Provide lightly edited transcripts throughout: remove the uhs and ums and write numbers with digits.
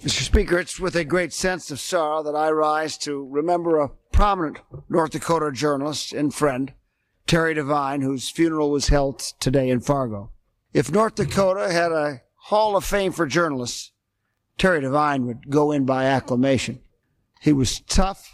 Mr. Speaker, it's with a great sense of sorrow that I rise to remember a prominent North Dakota journalist and friend, Terry Devine, whose funeral was held today in Fargo. If North Dakota had a Hall of Fame for journalists, Terry Devine would go in by acclamation. He was tough,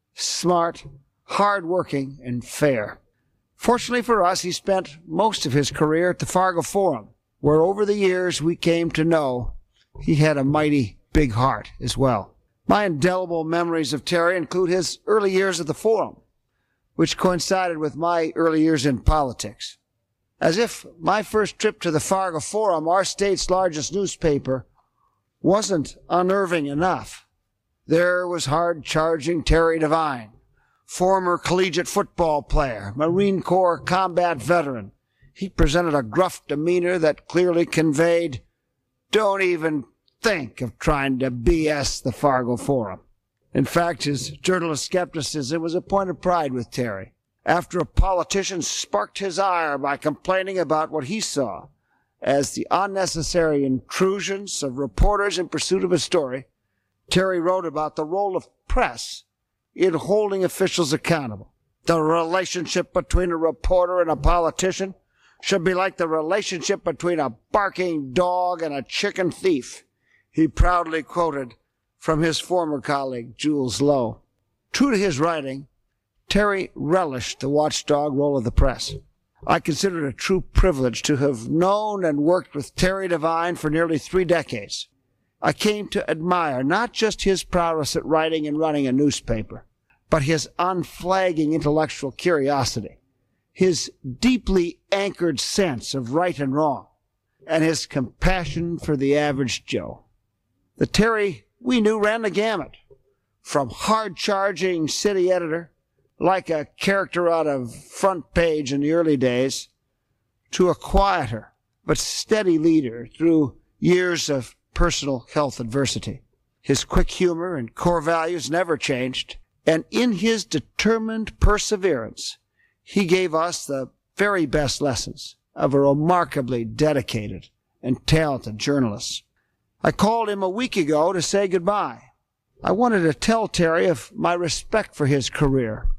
smart, hard-working, and fair. Fortunately for us, he spent most of his career at the Fargo Forum, where over the years we came to know he had a mighty big heart as well. My indelible memories of Terry include his early years at the Forum, which coincided with my early years in politics. As if my first trip to the Fargo Forum, our state's largest newspaper, wasn't unnerving enough. There was hard-charging Terry Devine, former collegiate football player, Marine Corps combat veteran. He presented a gruff demeanor that clearly conveyed, "Don't even think of trying to BS the Fargo Forum." In fact, his journalist skepticism was a point of pride with Terry. After a politician sparked his ire by complaining about what he saw as the unnecessary intrusions of reporters in pursuit of a story, Terry wrote about the role of press in holding officials accountable. The relationship between a reporter and a politician should be like the relationship between a barking dog and a chicken thief, he proudly quoted from his former colleague, Jules Lowe. True to his writing, Terry relished the watchdog role of the press. I consider it a true privilege to have known and worked with Terry Devine for nearly 3 decades. I came to admire not just his prowess at writing and running a newspaper, but his unflagging intellectual curiosity, his deeply anchored sense of right and wrong, and his compassion for the average Joe. The Terry we knew ran the gamut, from hard-charging city editor, like a character out of Front Page in the early days, to a quieter but steady leader through years of personal health adversity. His quick humor and core values never changed, and in his determined perseverance, he gave us the very best lessons of a remarkably dedicated and talented journalist. I called him a week ago to say goodbye. I wanted to tell Terry of my respect for his career,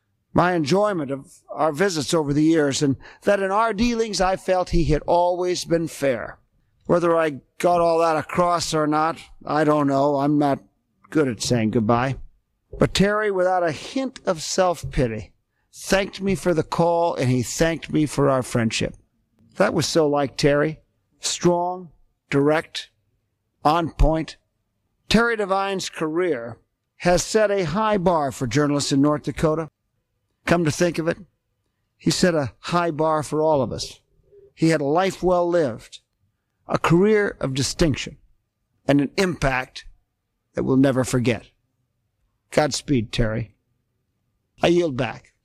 my enjoyment of our visits over the years, and that in our dealings I felt he had always been fair. Whether I got all that across or not, I don't know. I'm not good at saying goodbye. But Terry, without a hint of self-pity, thanked me for the call, and he thanked me for our friendship. That was so like Terry. Strong, direct, on point. Terry Devine's career has set a high bar for journalists in North Dakota. Come to think of it, he set a high bar for all of us. He had a life well lived, a career of distinction, and an impact that we'll never forget. Godspeed, Terry. I yield back.